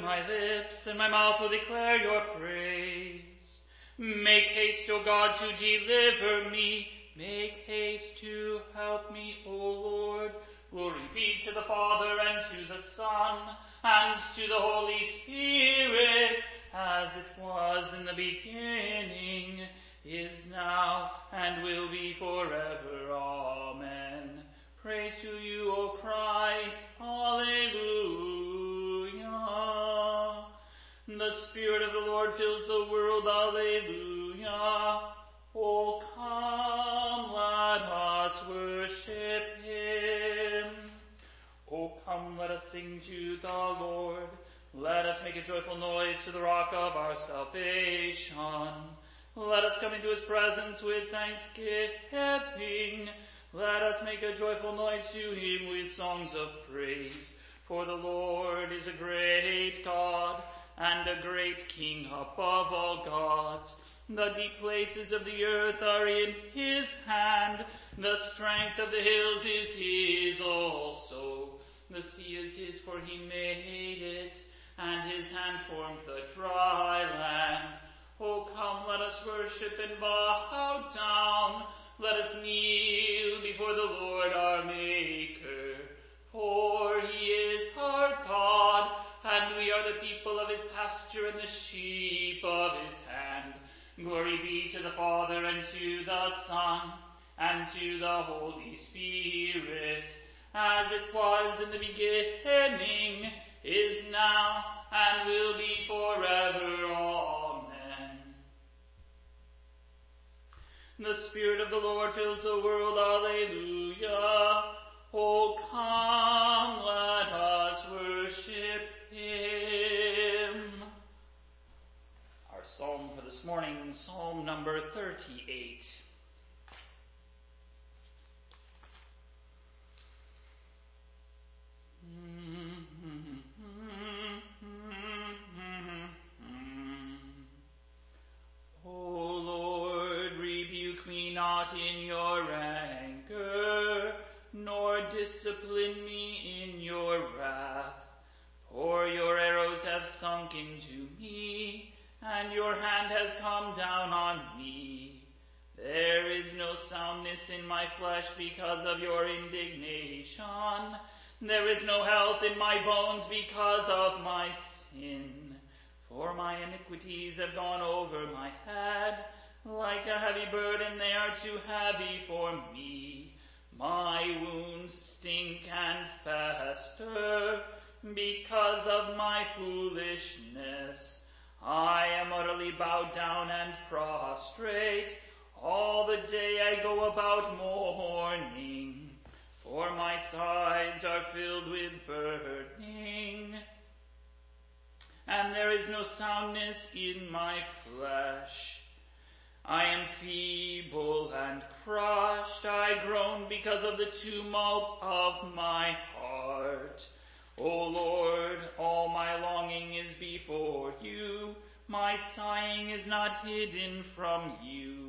my lips, and my mouth will declare your praise. Make haste, O God, to deliver me. Make haste to help me, O Lord. Glory be to the Father, and to the Son, and to the Holy Spirit, as it was in the beginning, is now, and will be forever. Amen. Praise to you, O Christ. Alleluia. The Spirit of the Lord fills the world. Alleluia. O come, let us worship him. O come, let us sing to the Lord. Let us make a joyful noise to the rock of our salvation. Let us come into his presence with thanksgiving. Let us make a joyful noise to him with songs of praise. For the Lord is a great God and a great King above all gods. The deep places of the earth are in his hand. The strength of the hills is his also. The sea is his, for he made it, and his hand formed the dry land. O come, let us worship and bow down. Let us kneel before the Lord our Maker. For he is our God, and we are the people of his pasture and the sheep of his hand. Glory be to the Father, and to the Son, and to the Holy Spirit, as it was in the beginning, is now, and will be forever. Amen. The Spirit of the Lord fills the world. Alleluia. O come, let us worship him. Our psalm for this morning, Psalm number 38. O Lord, rebuke me not in your anger, nor discipline me in your wrath. For your arrows have sunk into me, and your hand has come down on me. There is no soundness in my flesh because of your indignation. There is no health in my bones because of my sin. For my iniquities have gone over my head. Like a heavy burden, they are too heavy for me. My wounds stink and fester because of my foolishness. I am utterly bowed down and prostrate. All the day I go about mourning, for my sides are filled with burning, and there is no soundness in my flesh. I am feeble and crushed. I groan because of the tumult of my heart. O Lord, all my longing is before you. My sighing is not hidden from you.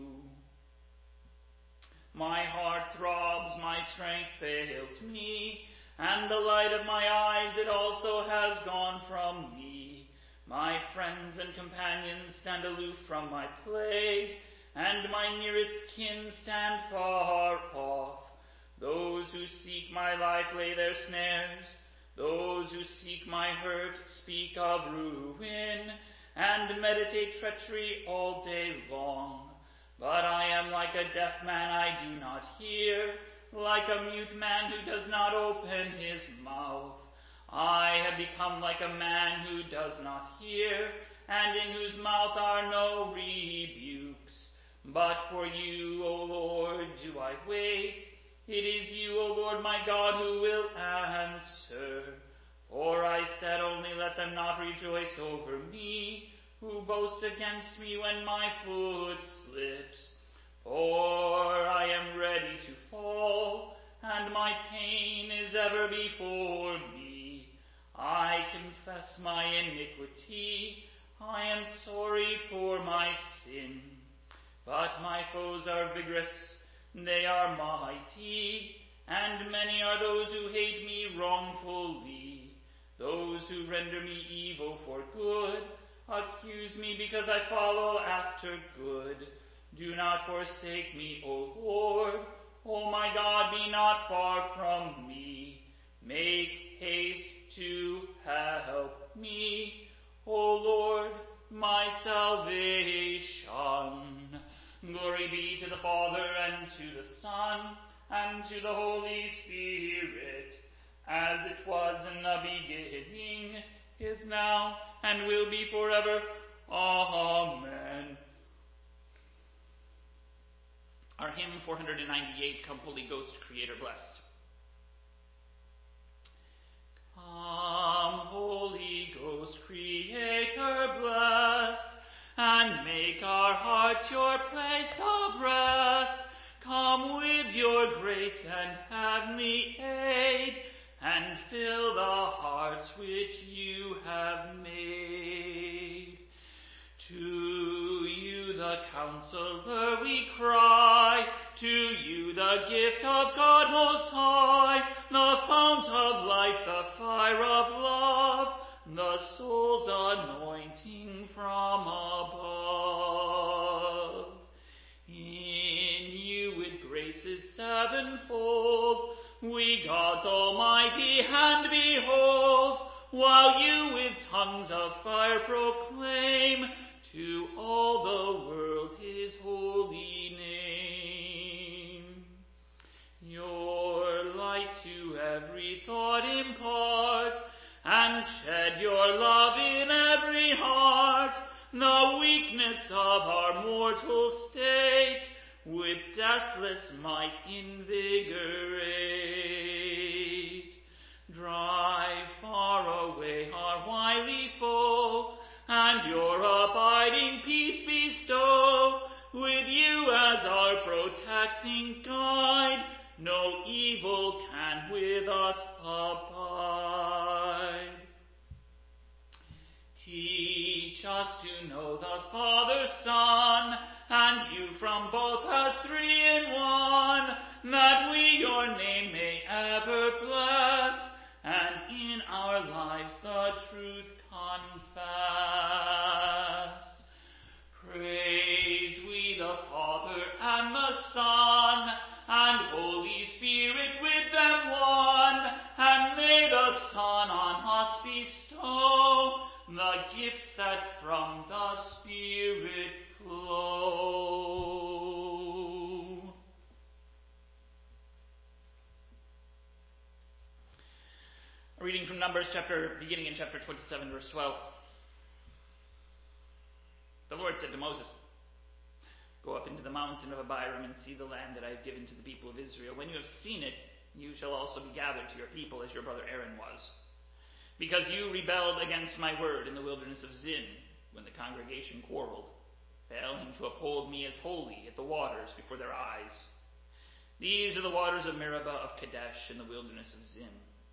My heart throbs, my strength fails me, and the light of my eyes, it also has gone from me. My friends and companions stand aloof from my plague, and my nearest kin stand far off. Those who seek my life lay their snares. Those who seek my hurt speak of ruin, and meditate treachery all day long. But I am like a deaf man, I do not hear, like a mute man who does not open his mouth. I have become like a man who does not hear, and in whose mouth are no rebukes. But for you, O Lord, do I wait. It is you, O Lord my God, who will answer. For I said, only let them not rejoice over me, who boast against me when my foot slips. For I am ready to fall, and my pain is ever before me. I confess my iniquity. I am sorry for my sin. But my foes are vigorous, they are mighty, and many are those who hate me wrongfully. Those who render me evil for good accuse me because I follow after good. Do not forsake me, O Lord. O my God, be not far from me. Make haste to help me, O Lord, my salvation. Glory be to the Father, and to the Son, and to the Holy Spirit, as it was in the beginning, is now, and will be forever. Amen. Our hymn 498, Come Holy Ghost, Creator blessed. Come, Holy Ghost, Creator blessed, and make our hearts your place of rest. Come with your grace and heavenly aid, and fill the hearts which you have made. To you, the Counselor, we cry, to you, the gift of God Most High, the fount of life, the fire of love, the soul's anointing from above. In you, with graces sevenfold, we God's almighty hand behold, while you with tongues of fire proclaim to all the world his holy name. Your light to every thought impart, and shed your love in every heart. The weakness of our mortal state with deathless might invigorate. Drive far away our wily foe, and your abiding peace bestow. With you as our protecting guide, no evil can with us abide. Teach us to know the Father, Son, and you from both as three in one, that we your name may ever bless, and in our lives the truth confess. Praise we the Father and the Son, and Holy Spirit with them one, and may the Son on us bestow the gifts that from the Spirit flow. A reading from Numbers beginning in chapter 27, verse 12. The Lord said to Moses, Go up into the mountain of Abiram and see the land that I have given to the people of Israel. When you have seen it, you shall also be gathered to your people as your brother Aaron was. Because you rebelled against my word in the wilderness of Zin, when the congregation quarreled, failing to uphold me as holy at the waters before their eyes. These are the waters of Meribah of Kadesh in the wilderness of Zin.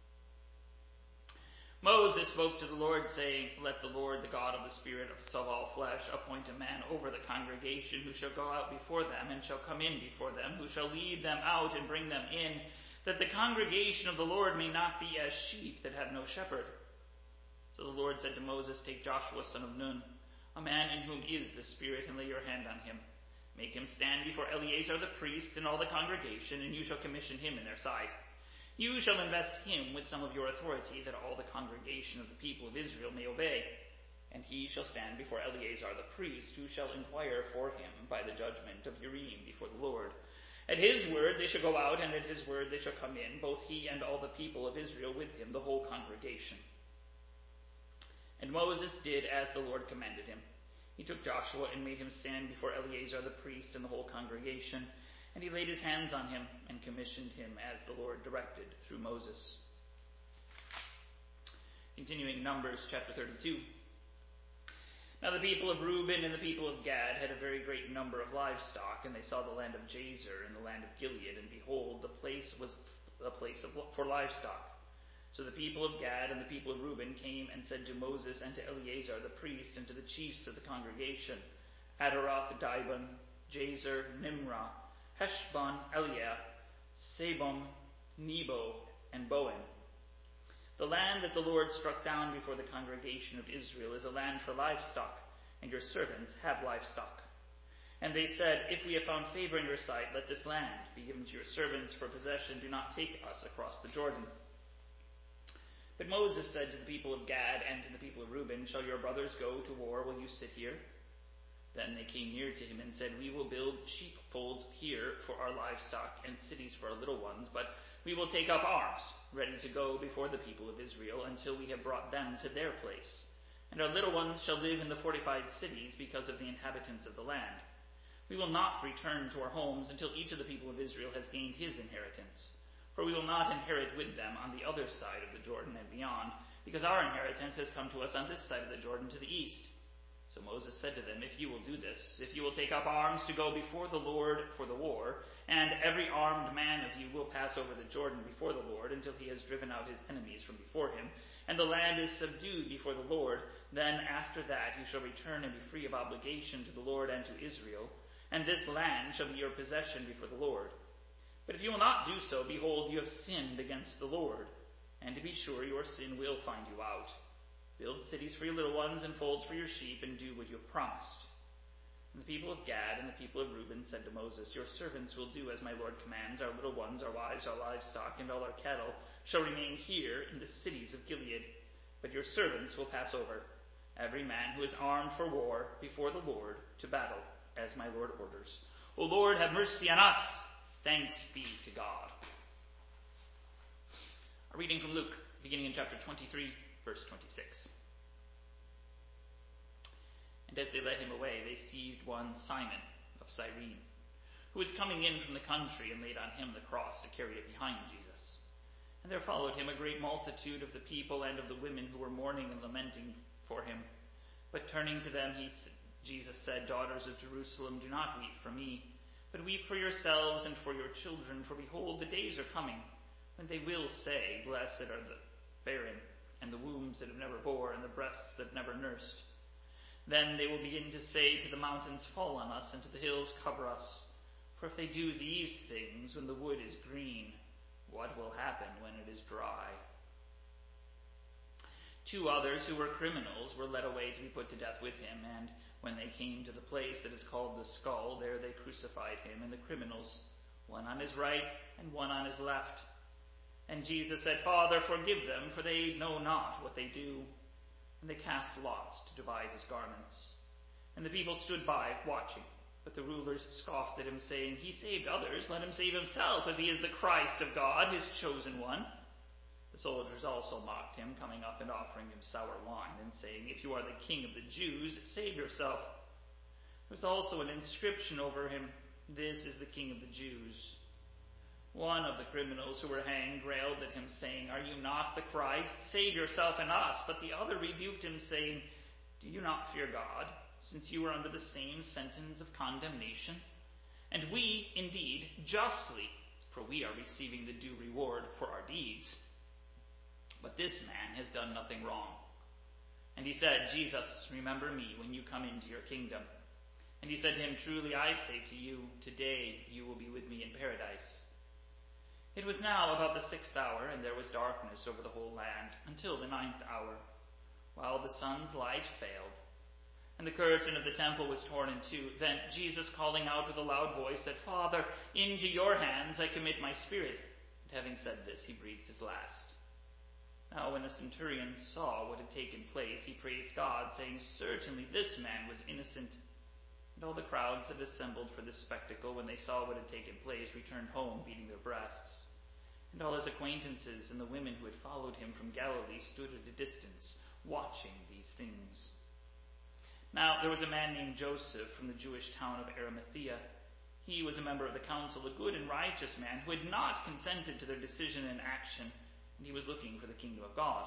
Moses spoke to the Lord, saying, Let the Lord, the God of the spirit of all flesh, appoint a man over the congregation who shall go out before them and shall come in before them, who shall lead them out and bring them in, that the congregation of the Lord may not be as sheep that have no shepherd. So the Lord said to Moses, Take Joshua son of Nun, a man in whom is the Spirit, and lay your hand on him. Make him stand before Eleazar the priest and all the congregation, and you shall commission him in their sight. You shall invest him with some of your authority, that all the congregation of the people of Israel may obey. And he shall stand before Eleazar the priest, who shall inquire for him by the judgment of Urim before the Lord. At his word they shall go out, and at his word they shall come in, both he and all the people of Israel with him, the whole congregation. And Moses did as the Lord commanded him. He took Joshua and made him stand before Eleazar the priest and the whole congregation, and he laid his hands on him and commissioned him as the Lord directed through Moses. Continuing Numbers chapter 32. Now the people of Reuben and the people of Gad had a very great number of livestock, and they saw the land of Jazer and the land of Gilead, and behold, the place was a place for livestock. So the people of Gad and the people of Reuben came and said to Moses and to Eleazar the priest and to the chiefs of the congregation, Adaroth, Dibon, Jazer, Nimrah, Heshbon, Eliah, Sabon, Nebo, and Boan. The land that the Lord struck down before the congregation of Israel is a land for livestock, and your servants have livestock. And they said, If we have found favor in your sight, let this land be given to your servants for possession. Do not take us across the Jordan. But Moses said to the people of Gad and to the people of Reuben, Shall your brothers go to war while you sit here? Then they came near to him and said, We will build sheepfolds here for our livestock and cities for our little ones, but we will take up arms, ready to go before the people of Israel until we have brought them to their place. And our little ones shall live in the fortified cities because of the inhabitants of the land. We will not return to our homes until each of the people of Israel has gained his inheritance. For we will not inherit with them on the other side of the Jordan and beyond, because our inheritance has come to us on this side of the Jordan to the east. So Moses said to them, If you will do this, if you will take up arms to go before the Lord for the war, and every armed man of you will pass over the Jordan before the Lord until he has driven out his enemies from before him, and the land is subdued before the Lord, then after that you shall return and be free of obligation to the Lord and to Israel, and this land shall be your possession before the Lord. But if you will not do so, behold, you have sinned against the Lord, and to be sure your sin will find you out. Build cities for your little ones and folds for your sheep, and do what you have promised. And the people of Gad and the people of Reuben said to Moses, Your servants will do as my Lord commands. Our little ones, our wives, our livestock, and all our cattle shall remain here in the cities of Gilead. But your servants will pass over, every man who is armed for war, before the Lord to battle, as my Lord orders. O Lord, have mercy on us. Thanks be to God. A reading from Luke, beginning in chapter 23, verse 26. And as they led him away, they seized one Simon of Cyrene, who was coming in from the country, and laid on him the cross to carry it behind Jesus. And there followed him a great multitude of the people and of the women who were mourning and lamenting for him. But turning to them, Jesus said, Daughters of Jerusalem, do not weep for me, but weep for yourselves and for your children, for behold, the days are coming, when they will say, Blessed are the barren, and the wombs that have never bore, and the breasts that never nursed. Then they will begin to say to the mountains, Fall on us, and to the hills, Cover us. For if they do these things when the wood is green, what will happen when it is dry? 2 others who were criminals were led away to be put to death with him, and when they came to the place that is called the Skull, there they crucified him and the criminals, one on his right and one on his left. And Jesus said, Father, forgive them, for they know not what they do. And they cast lots to divide his garments. And the people stood by, watching. But the rulers scoffed at him, saying, He saved others, let him save himself, if he is the Christ of God, his chosen one. The soldiers also mocked him, coming up and offering him sour wine, and saying, If you are the king of the Jews, save yourself. There was also an inscription over him, This is the King of the Jews. One of the criminals who were hanged railed at him, saying, Are you not the Christ? Save yourself and us. But the other rebuked him, saying, Do you not fear God, since you are under the same sentence of condemnation? And we, indeed, justly, for we are receiving the due reward for our deeds. But this man has done nothing wrong. And he said, Jesus, remember me when you come into your kingdom. And he said to him, Truly I say to you, today you will be with me in paradise. It was now about the 6th hour, and there was darkness over the whole land, until the 9th hour, while the sun's light failed. And the curtain of the temple was torn in two. Then Jesus, calling out with a loud voice, said, Father, into your hands I commit my spirit. And having said this, he breathed his last. Now when the centurion saw what had taken place, he praised God, saying, Certainly this man was innocent. And all the crowds that assembled for this spectacle, when they saw what had taken place, returned home, beating their breasts. And all his acquaintances and the women who had followed him from Galilee stood at a distance, watching these things. Now there was a man named Joseph from the Jewish town of Arimathea. He was a member of the council, a good and righteous man, who had not consented to their decision and action, and he was looking for the kingdom of God.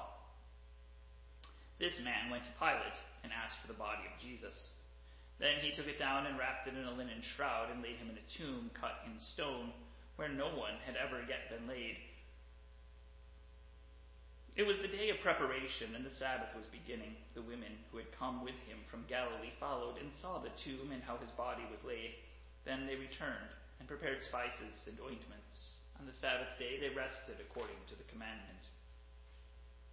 This man went to Pilate and asked for the body of Jesus. Then he took it down and wrapped it in a linen shroud and laid him in a tomb cut in stone, where no one had ever yet been laid. It was the day of preparation, and the Sabbath was beginning. The women who had come with him from Galilee followed and saw the tomb and how his body was laid. Then they returned and prepared spices and ointments. On the Sabbath day they rested according to the commandment.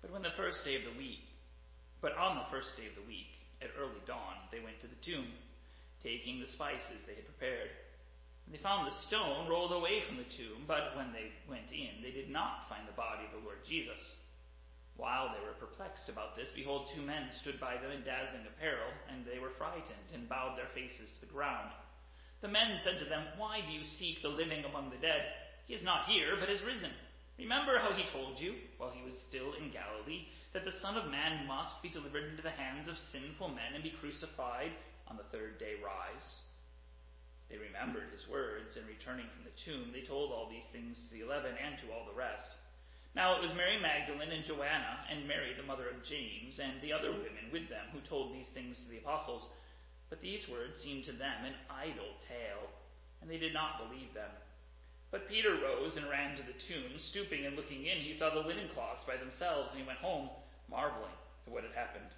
But on the first day of the week, at early dawn, they went to the tomb, taking the spices they had prepared. And they found the stone rolled away from the tomb, but when they went in, they did not find the body of the Lord Jesus. While they were perplexed about this, behold, 2 men stood by them in dazzling apparel, and they were frightened, and bowed their faces to the ground. The men said to them, "Why do you seek the living among the dead? He is not here, but has risen. Remember how he told you, while he was still in Galilee, that the Son of Man must be delivered into the hands of sinful men and be crucified, on the 3rd day rise." They remembered his words, and returning from the tomb, they told all these things to the 11 and to all the rest. Now it was Mary Magdalene and Joanna and Mary the mother of James and the other women with them who told these things to the apostles. But these words seemed to them an idle tale, and they did not believe them. But Peter rose and ran to the tomb. Stooping and looking in, he saw the linen cloths by themselves, and he went home, marveling at what had happened.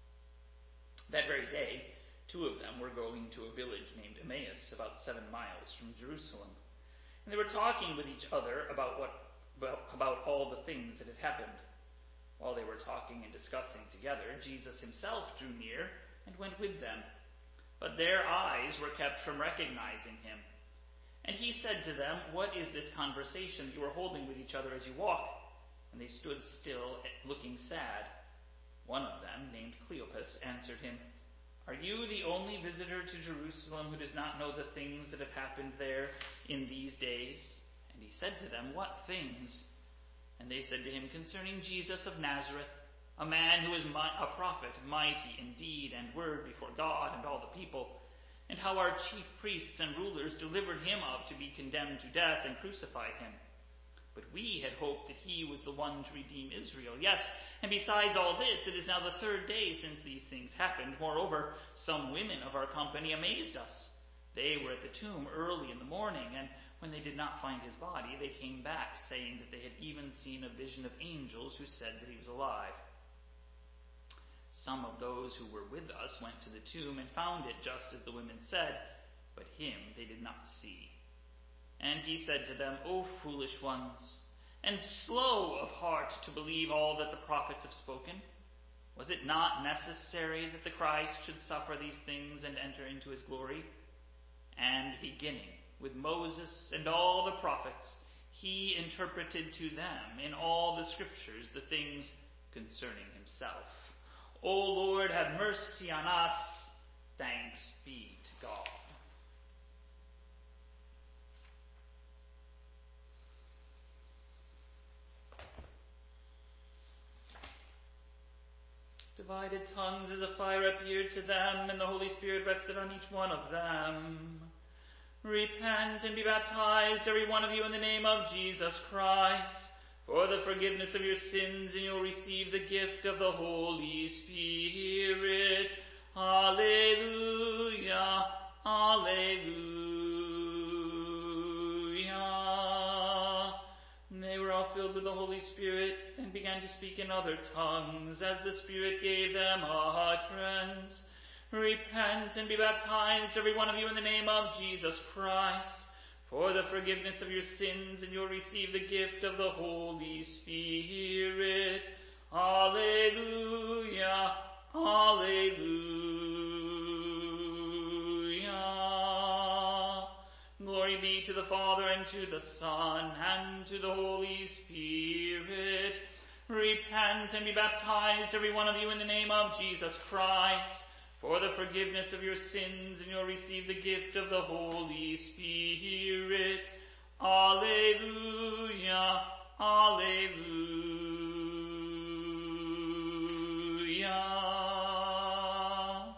That very day, 2 of them were going to a village named Emmaus, about 7 miles from Jerusalem. And they were talking with each other about all the things that had happened. While they were talking and discussing together, Jesus himself drew near and went with them. But their eyes were kept from recognizing him. And he said to them, "What is this conversation you are holding with each other as you walk?" And they stood still, looking sad. One of them, named Cleopas, answered him, "Are you the only visitor to Jerusalem who does not know the things that have happened there in these days?" And he said to them, "What things?" And they said to him, "Concerning Jesus of Nazareth, a man who is a prophet, mighty in deed and word before God and all the people, and how our chief priests and rulers delivered him up to be condemned to death and crucified him. But we had hoped that he was the one to redeem Israel. Yes, and besides all this, it is now the 3rd day since these things happened. Moreover, some women of our company amazed us. They were at the tomb early in the morning, and when they did not find his body, they came back, saying that they had even seen a vision of angels who said that he was alive. Some of those who were with us went to the tomb and found it just as the women said, but him they did not see. And he said to them, "O foolish ones, and slow of heart to believe all that the prophets have spoken. Was it not necessary that the Christ should suffer these things and enter into his glory? And beginning with Moses and all the prophets, he interpreted to them in all the scriptures the things concerning himself. O Lord, have mercy on us. Thanks be to God." Divided tongues as a fire appeared to them, and the Holy Spirit rested on each one of them. Repent and be baptized, every one of you, in the name of Jesus Christ, for the forgiveness of your sins, and you'll receive the gift of the Holy Spirit. Alleluia, alleluia. And they were all filled with the Holy Spirit and began to speak in other tongues as the Spirit gave them utterance. Repent and be baptized, every one of you, in the name of Jesus Christ, for the forgiveness of your sins, and you'll receive the gift of the Holy Spirit. Alleluia, alleluia. Glory be to the Father, and to the Son, and to the Holy Spirit. Repent and be baptized, every one of you, in the name of Jesus Christ, for the forgiveness of your sins, and you'll receive the gift of the Holy Spirit. Alleluia, alleluia.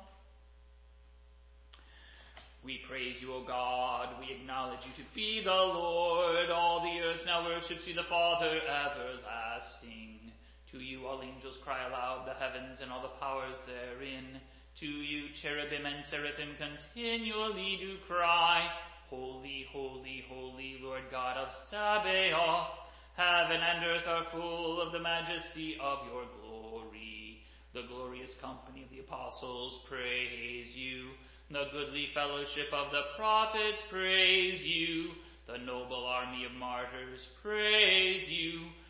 We praise you, O God. We acknowledge you to be the Lord. All the earth now worships you, the Father everlasting. To you all angels cry aloud, the heavens and all the powers therein. To you cherubim and seraphim continually do cry, Holy, holy, holy, Lord God of Sabaoth. Heaven and earth are full of the majesty of your glory. The glorious company of the apostles praise you. The goodly fellowship of the prophets praise you. The noble army of martyrs praise you.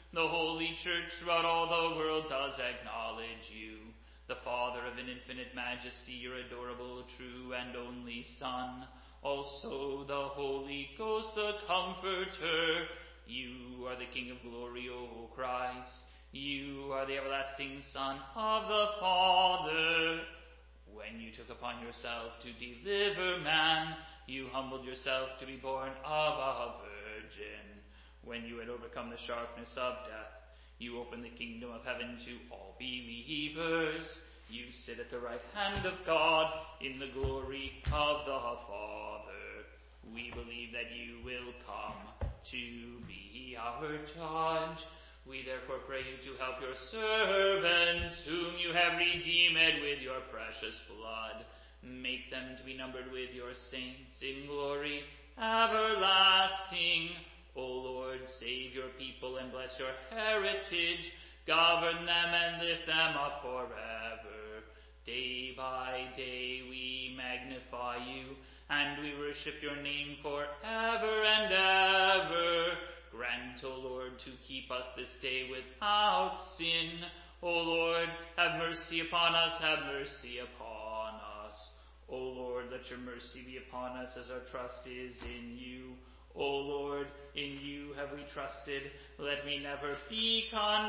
The Holy Church throughout all the world does acknowledge you, the Father of an infinite majesty, your adorable, true, and only Son, also the Holy Ghost, the Comforter. You are the King of glory, O Christ. You are the everlasting Son of the Father. When you took upon yourself to deliver man, you humbled yourself to be born of a virgin. When you had overcome the sharpness of death, you opened the kingdom of heaven to all believers. You sit at the right hand of God in the glory of the Father. We believe that you will come to be our judge. We therefore pray you to help your servants, whom you have redeemed with your precious blood. Make them to be numbered with your saints in glory everlasting. O Lord, save your people and bless your heritage. Govern them and lift them up forever. Day by day we magnify you, and we worship your name forever and ever. Grant, O Lord, to keep us this day without sin. O Lord, have mercy upon us, have mercy upon us. O Lord, let your mercy be upon us as our trust is in you. O Lord, in you have we trusted. Let me never be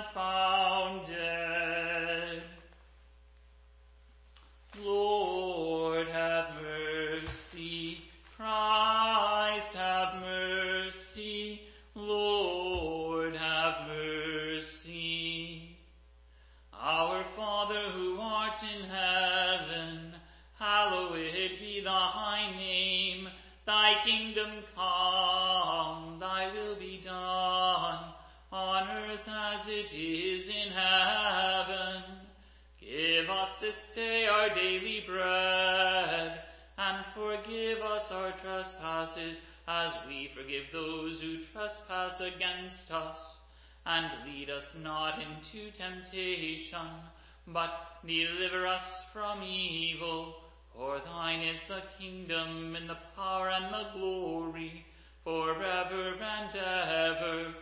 confounded. Lord, have mercy. Christ, have mercy. Lord, have mercy. Our Father, who art in heaven, hallowed be thy name. Thy kingdom come, thy will be done, on earth as it is in heaven. Give us this day our daily bread, and forgive us our trespasses, as we forgive those who trespass against us. And lead us not into temptation, but deliver us from evil. For thine is the kingdom, and the power, and the glory, forever and ever.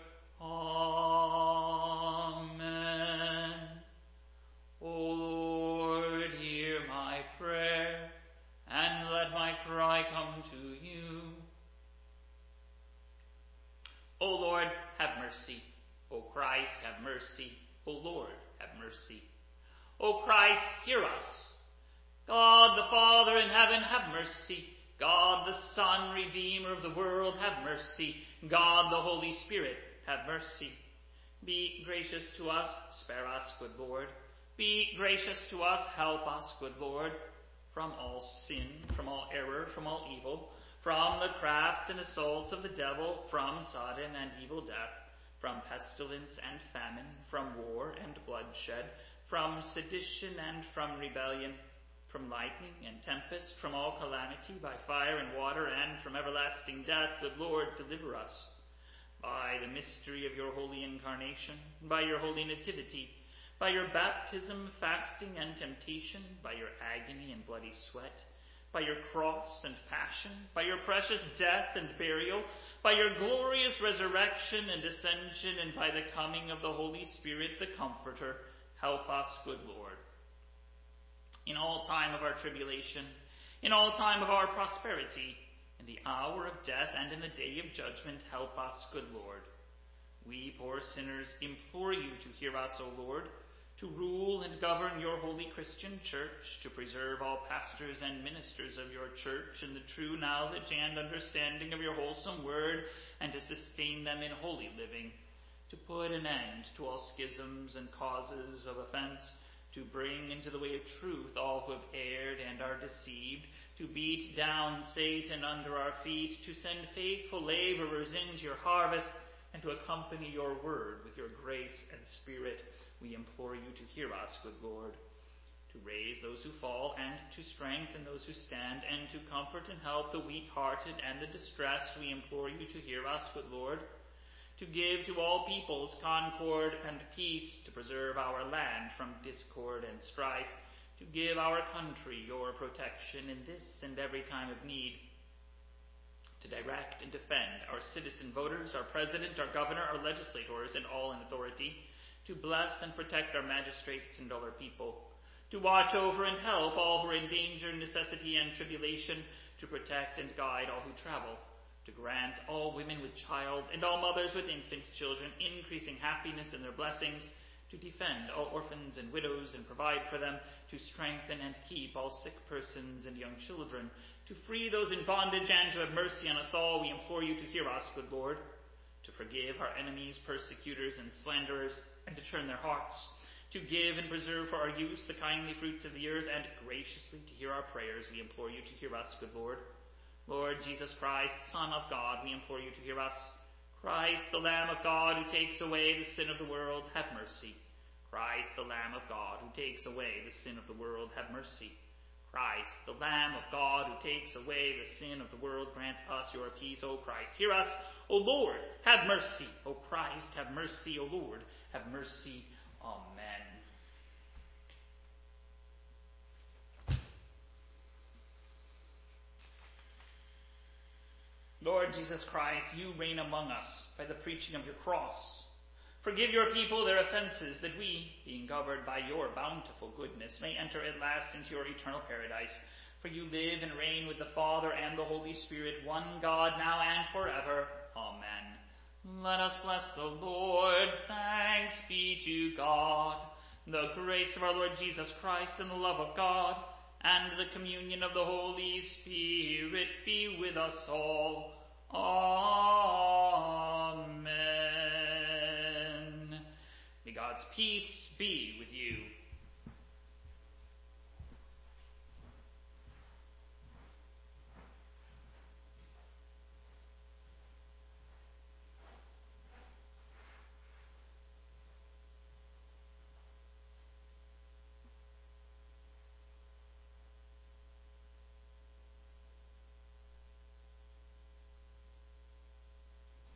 Amen. O Lord, hear my prayer, and let my cry come to you. O Lord, have mercy. O Christ, have mercy. O Lord, have mercy. O Christ, hear us. God the Father in heaven, have mercy. God the Son, Redeemer of the world, have mercy. God the Holy Spirit, have mercy. Be gracious to us, spare us, good Lord. Be gracious to us, help us, good Lord, from all sin, from all error, from all evil, from the crafts and assaults of the devil, from sudden and evil death, from pestilence and famine, from war and bloodshed, from sedition and from rebellion, from lightning and tempest, from all calamity by fire and water, and from everlasting death. Good Lord, deliver us. By the mystery of your holy incarnation, by your holy nativity, by your baptism, fasting, and temptation, by your agony and bloody sweat, by your cross and passion, by your precious death and burial, by your glorious resurrection and ascension, and by the coming of the Holy Spirit, the Comforter, help us, good Lord. In all time of our tribulation, in all time of our prosperity, in the hour of death and in the day of judgment, help us, good Lord. We poor sinners implore you to hear us, O Lord, to rule and govern your holy Christian church, to preserve all pastors and ministers of your church in the true knowledge and understanding of your wholesome word, and to sustain them in holy living, to put an end to all schisms and causes of offense, to bring into the way of truth all who have erred and are deceived, to beat down Satan under our feet, to send faithful laborers into your harvest, and to accompany your word with your grace and spirit. We implore you to hear us, good Lord, to raise those who fall and to strengthen those who stand, and to comfort and help the weak-hearted and the distressed. We implore you to hear us, good Lord, to give to all peoples concord and peace, to preserve our land from discord and strife, to give our country your protection in this and every time of need. to direct and defend our citizen voters, our president, our governor, our legislators, and all in authority, to bless and protect our magistrates and all our people, to watch over and help all who are in danger, necessity, and tribulation, to protect and guide all who travel, to grant all women with child and all mothers with infant children increasing happiness in their blessings, to defend all orphans and widows and provide for them, to strengthen and keep all sick persons and young children, to free those in bondage, and to have mercy on us all. We implore you to hear us, good Lord, to forgive our enemies, persecutors, and slanderers, and to turn their hearts, to give and preserve for our use the kindly fruits of the earth, and graciously to hear our prayers. We implore you to hear us, good Lord. Lord Jesus Christ, Son of God, we implore you to hear us. Christ, the Lamb of God, who takes away the sin of the world, have mercy. Christ, the Lamb of God, who takes away the sin of the world, have mercy. Christ, the Lamb of God, who takes away the sin of the world, grant us your peace. O Christ, hear us. O Lord, have mercy. O Christ, have mercy. O Lord, have mercy. Amen. Lord Jesus Christ, you reign among us by the preaching of your cross. Forgive your people their offenses, that we, being governed by your bountiful goodness, may enter at last into your eternal paradise. For you live and reign with the Father and the Holy Spirit, one God, now and forever. Amen. Let us bless the Lord. Thanks be to God. The grace of our Lord Jesus Christ, and the love of God, and the communion of the Holy Spirit be with us all. Amen. May God's peace be with you.